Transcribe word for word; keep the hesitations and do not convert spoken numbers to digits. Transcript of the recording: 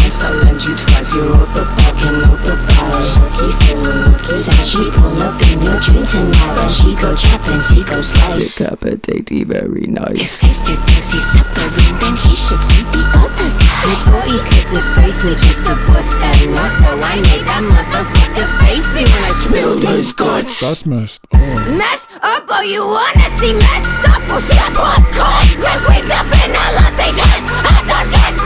once, I'll lend you twice. You wrote the back and wrote the back. So keep feeling lucky. Said she pull up in your dream tonight, and she go chop and she go slice. Decapitate, very nice. If sister thinks he's suffering, then he should see the other guy. He thought he could deface me just to bust at me, so I made that motherfucker face me when I spilled his guts. That's messed up. Mess up, or you wanna see messed up? Well, she got popcorn. Let's raise the vanilla, they heads. I thought just